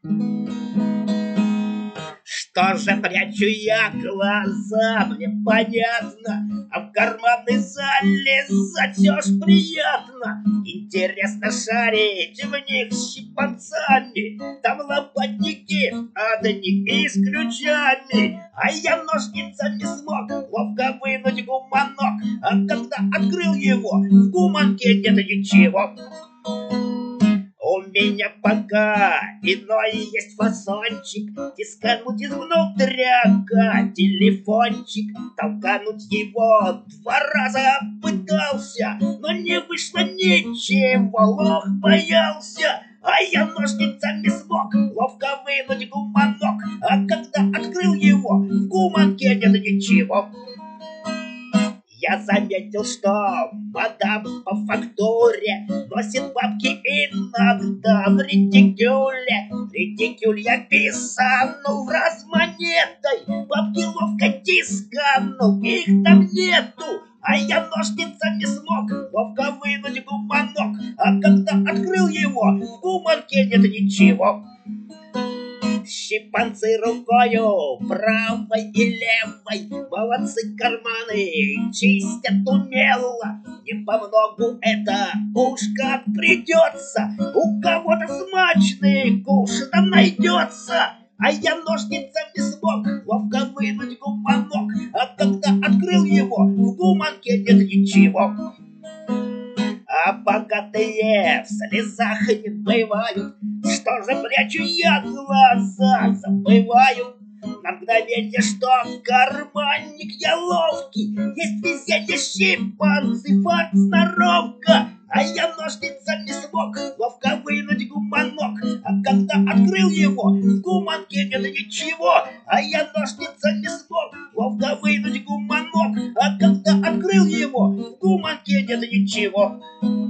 Что же прячу я глаза, мне понятно, а в карманы залезать ж приятно. Интересно шарить в них с щипанцами, там лопатники одни и с ключами. А я ножницами смог ловко вынуть гуманок, а когда открыл его, в гуманке нет ничего. У меня пока иной есть фасончик, тискануть изнутряка телефончик, толкануть его 2 раза пытался, но не вышло ничего, лох боялся. А я ножницами смог ловко вынуть гуманок, а когда открыл его, в гуманке нет ничего. Я заметил, что мадам по фактуре носит бабки иногда в редикюле. Редикюль я писанул в раз монетой, бабки ловко тисканул, их там нету. А я ножницами смог ловко вынуть гуманок, а когда открыл его, в гуманке нет ничего. Щипанцы рукою правой и левой, молодцы карманы чистят умело. Не по многу это уж как придется, у кого-то смачный куш там найдется. А я ножницами смог ловко вынуть гуманок, а когда открыл его, в гуманке нет ничего. А богатые в слезах не бывают, что же прячу я глаза, забываю на мгновенье, что карманник я ловкий, есть везенье, щипанцы, фарт, сноровка. А я ножницами смог ловко вынуть гуманок, а когда открыл его, в гуманке нет ничего. А я ножницами смог ловко вынуть гуманок, а когда открыл его, в гуманке нет ничего.